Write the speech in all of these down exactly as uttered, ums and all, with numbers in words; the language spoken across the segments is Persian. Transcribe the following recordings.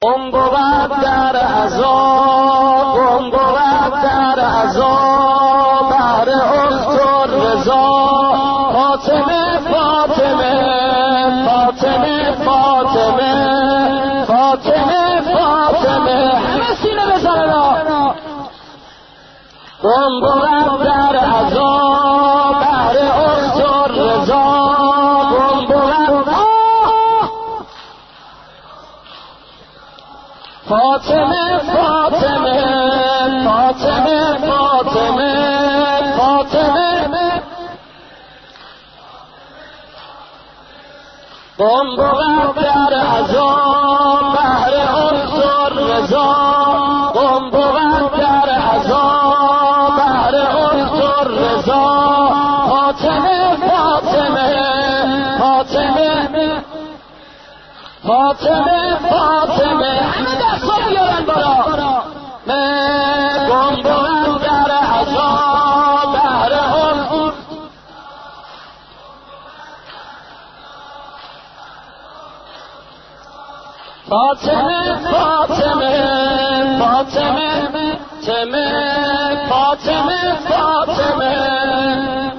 اون بود در عذاب، اون بود در عذاب، بهر اخت رضا فاطمه فاطمه فاطمه فاطمه فاطمه فاطمه همه سینه بزنن. اون بود در عذاب، بهر اخت رضا، اون بود فاطمه فاطمه فاطمه فاطمه فاطمه قم بود در عذاب، بهر اخت رضا، قم بود در عذاب، بهر اخت رضا، فاطمه فاطمه فاطمه فاطمه فاطمه همه دستا بیارن بالا. من گم بود در عذاب، بهر اخت فاطمه فاطمه فاطمه فاطمه فاطمه فاطمه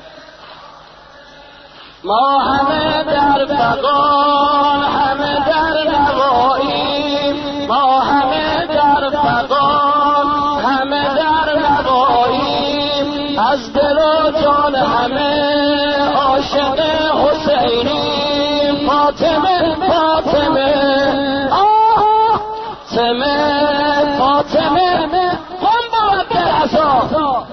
ما همه در فغان، همه در نواییم، ما همه در فغان، همه در نواییم، از دل و جان همه عاشق حسینیم. فاطمه فاطمه آه فاطمه فاطمه قم بود در عذاب،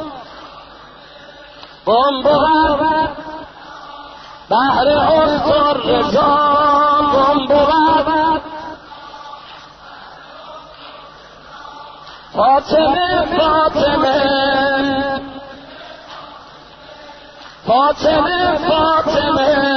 قم بود بهر اخت رضا، قم بود فاطمه فاطمه فاطمه فاطمه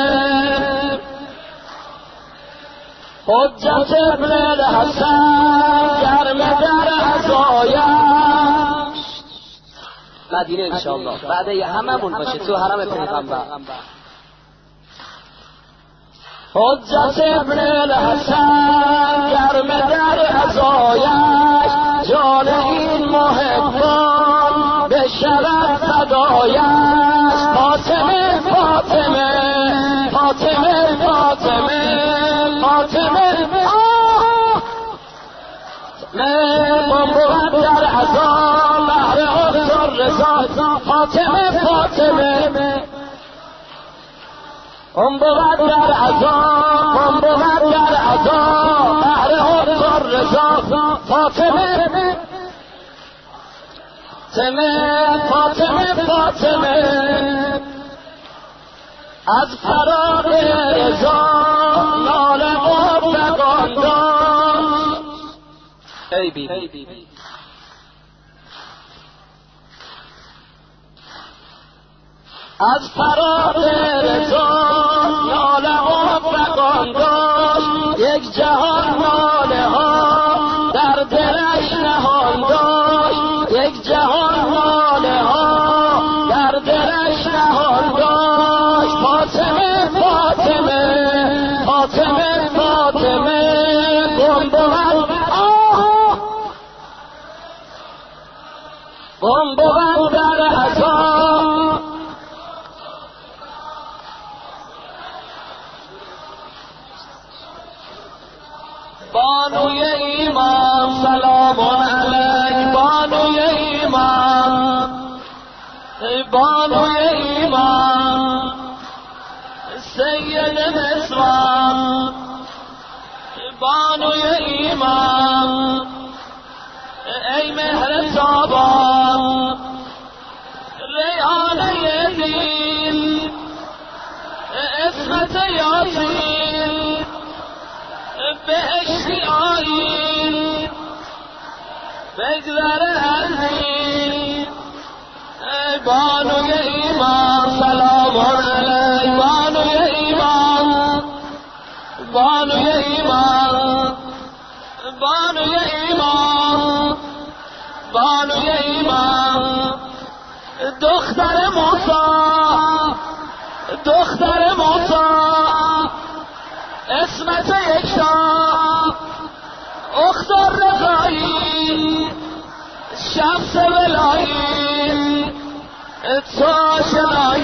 حجت ابن الحسن گرم در عزایش. مدینه انشاءالله بعد هممون باشه تو حرم پیغمبر. حجت ابن الحسن گرم در عزایش، جان این محبان به شرف فدایش. فاطمه فاطمه فاطمه فاطمه فاطمه آه من بود در عذاب، بهر اخت رضا، فاطمه فاطمه قم بود در عذاب، قم بود در عذاب، بهر اخت رضا، فاطمه فاطمه فاطمه از فراق رضا ناله و فغان داشت. ای بی بی از فراق رضا ناله و فغان داشت، یک جهان ناله ها در دلش نهان داشت، یک جهان ناله ها در دلش نهان داشت. فاطمه فاطمه فاطمه فاطمه قم بود آه قم بود در عذاب، بانوی ایمان سلام علیک، بانوی ایمان، بانوی ایمان سید نسوان، بانوی ایمان ای مهر تابان، ریحانه دین عصمت یاسین، بهشتی آیین بگذر ازین. ای بانوی ایمان سلام علیک، بانوی ایمان، بانوی ایمان، بانوی ایمان، بانوی ایمان، دختر موسی، دختر موسی، اسمت یکتا شخص ولایی تو شنایی